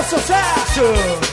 sucesso!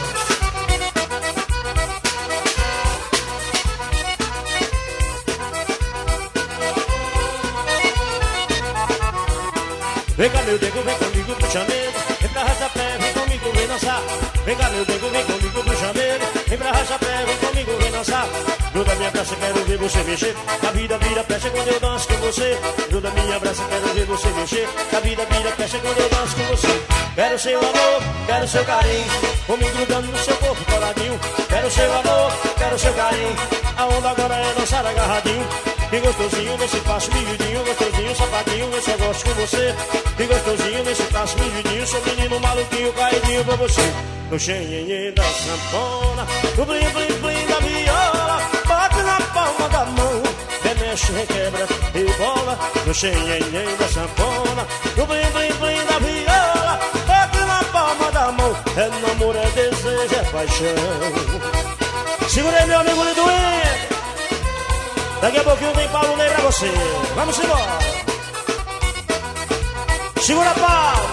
Vem cá meu nego, vem comigo pro chamego. Vem pra Rajapé, vem comigo, vem dançar. Vem cá meu nego, vem comigo pro chamego. Vem pra Rajapé, vem comigo, vem dançar. Gruda minha braça, quero ver você mexer. A vida vira pecha quando eu danço com você. Gruda minha braça, quero ver você mexer. A vida vira pecha quando eu danço com você. Quero seu amor, quero seu carinho. Vou me grudando no seu corpo coladinho. Quero seu amor, quero seu carinho. A onda agora é dançar agarradinho. Que gostosinho nesse passo miudinho, gostosinho, sapatinho, eu só gosto com você. Que gostosinho nesse passo miudinho, sou menino maluquinho, caidinho pra você. No xenhenhen da sanfona, no blim blim blim da viola, bate na palma da mão, remexe, requebra e bola. No xenhenhen da sanfona, no blim blim blim da viola, bate na palma da mão, é namoro, é desejo, é paixão. Segurei meu amigo Liduí. Daqui a pouquinho tem Paulo Ney pra você. Vamos embora. Segura, Paulo.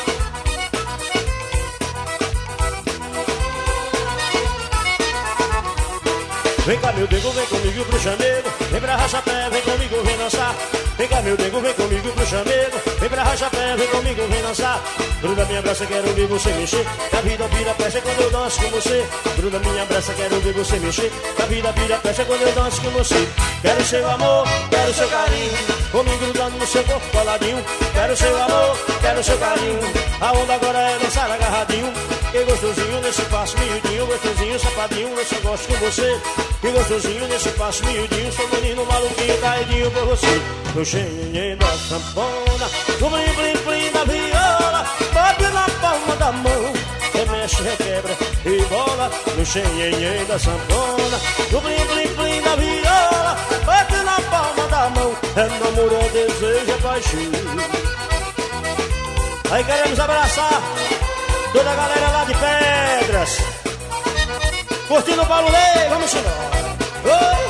Vem cá meu nego, vem comigo pro chamego. Vem pra Rajapé, vem comigo, vem dançar. Vem cá meu nego, vem comigo pro chamego. Vem pra Rajapé, vem comigo, vem dançar. Gruda minha braça, quero ver você mexer. A vida vira pecha quando eu danço com você. Gruda minha braça, quero ver você mexer. A vida vira pecha quando eu danço com você. Quero seu amor, quero seu carinho. Vou me grudando no seu corpo coladinho. Quero seu amor, quero seu carinho. A onda agora é dançar agarradinho. Que gostosinho nesse passo miudinho, gostosinho, sapadinho, eu só gosto com você. Que gostosinho nesse passo miudinho, sou menino maluquinho, caidinho por você. No xenhenhen da sanfona, no blim blim blim da viola, bate na palma da mão, remexe, requebra e bola. No xenhenhen da sanfona, no blim blim blim da viola, bate na palma da mão, é namoro, é desejo, é paixão. Aí queremos abraçar toda a galera lá de Pedras, curtindo o Paulo Ney, vamos embora. Oi!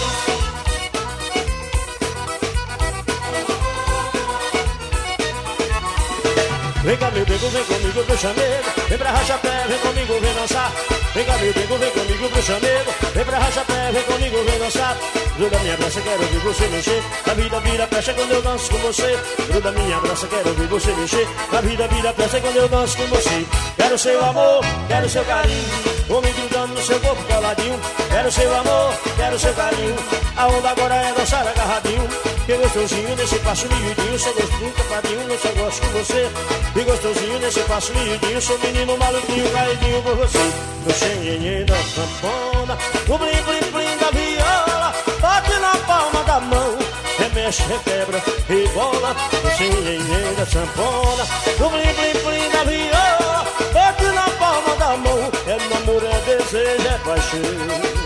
Vem cá meu nego, vem comigo pro chamego. Vem pra Rajapé, vem comigo, vem dançar. Vem cá meu nego, vem comigo pro chamego. Vem pra Rajapé, vem comigo, vem dançar. Gruda minha braça, quero ver você mexer. A vida vira pecha quando eu danço com você. Gruda minha braça, quero ver você mexer. A vida vira pecha quando eu danço com você. Quero seu amor, quero seu carinho. Vou me grudando no seu corpo coladinho. Quero seu amor, quero seu carinho. A onda agora é dançar agarradinho. Que gostosinho nesse passo miudinho, sou gostosinho, tapadinho, eu só gosto com você. Que gostosinho nesse passo miudinho, sou menino maluquinho, caidinho por você. No xenhenhen da sanfona, no blim blim blim da viola, bate na palma da mão, remexe, requebra e bola. No xenhenhen da sanfona, no blim blim blim da viola, bate na palma da mão, é namoro, é desejo, é paixão.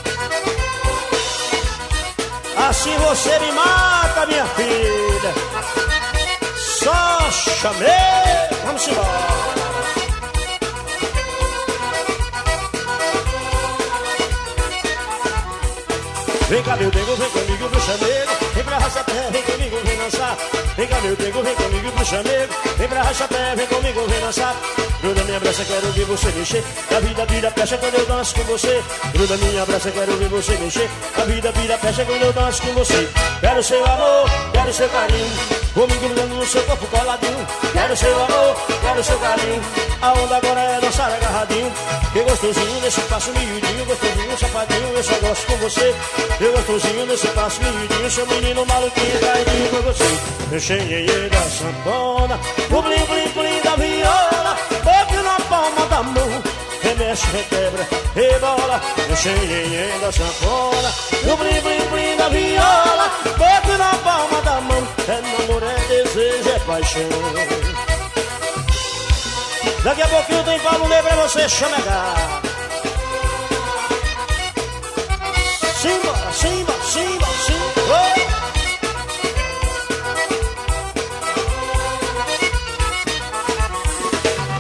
Assim você me mata, minha filha. Só chamei. Vamos embora. Vem cá meu nego, vem comigo pro chamego. Vem pra Rajapé, vem comigo, vem dançar. Vem cá meu nego, vem comigo pro chamego. Vem pra Rajapé, vem comigo, vem dançar. Gruda minha braça, quero ver você mexer. A vida vira pecha quando eu danço com você. Gruda minha braça, quero ver você mexer. A vida vira pecha quando eu danço com você. Quero seu amor, quero seu carinho. Vou me grudando no seu corpo coladinho. Quero seu amor, quero seu carinho. A onda agora é dançar agarradinho. Que gostosinho nesse passo miudinho, gostosinho, sapadinho, eu só gosto com você. Que gostosinho nesse passo miudinho, sou menino maluquinho, caidinho com você. No xenhenhen da sanfona, no blim blim blim da viola, bate na palma da mão, remexe, requebra e bola. No xenhenhen da sanfona, no blim blim blim da viola, bate na palma da mão, é namoro, é desejo, é paixão. Daqui a pouquinho tem Paulo Ney pra você chamegar. Simbora, simbora, simbora, simbora.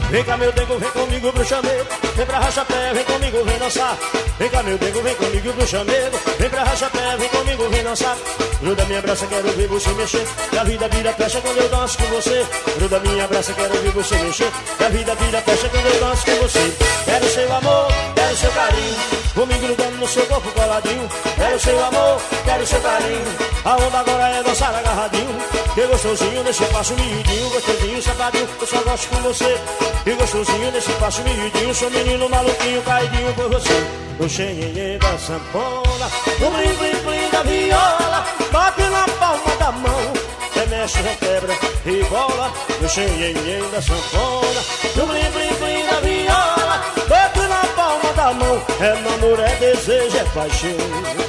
Vem cá meu dengo, vem comigo pro chamego. Vem pra rachapé, vem comigo, vem dançar. Vem cá meu dengo, vem comigo pro chamego. Vem pra rachapé, vem comigo, vem dançar. Gruda minha braça, quero ver você mexer. E a vida vira flecha quando eu danço com você. Gruda minha braça, quero ver você mexer. E a vida vira flecha quando eu danço com você. Quero seu amor, quero seu carinho. Vou me grudando no seu corpo coladinho. Quero seu amor, quero seu carinho. A onda agora é dançar agarradinho. Que gostosinho nesse passo miudinho. Gostosinho, safadinho, eu só gosto com você. Que gostosinho nesse passo miudinho. Sou menino maluquinho, caidinho por você. No xenhenhen da sanfona, no blim blim blim da viola. Bate na palma da mão, remexe, requebra e bola. No xenhenhen da sanfona, no blim blim blim da viola. Bate na palma da mão, é namoro, é desejo, é paixão.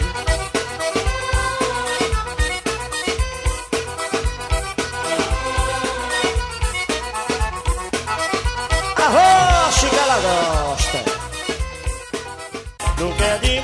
Arrocha que ela gosta. Não quer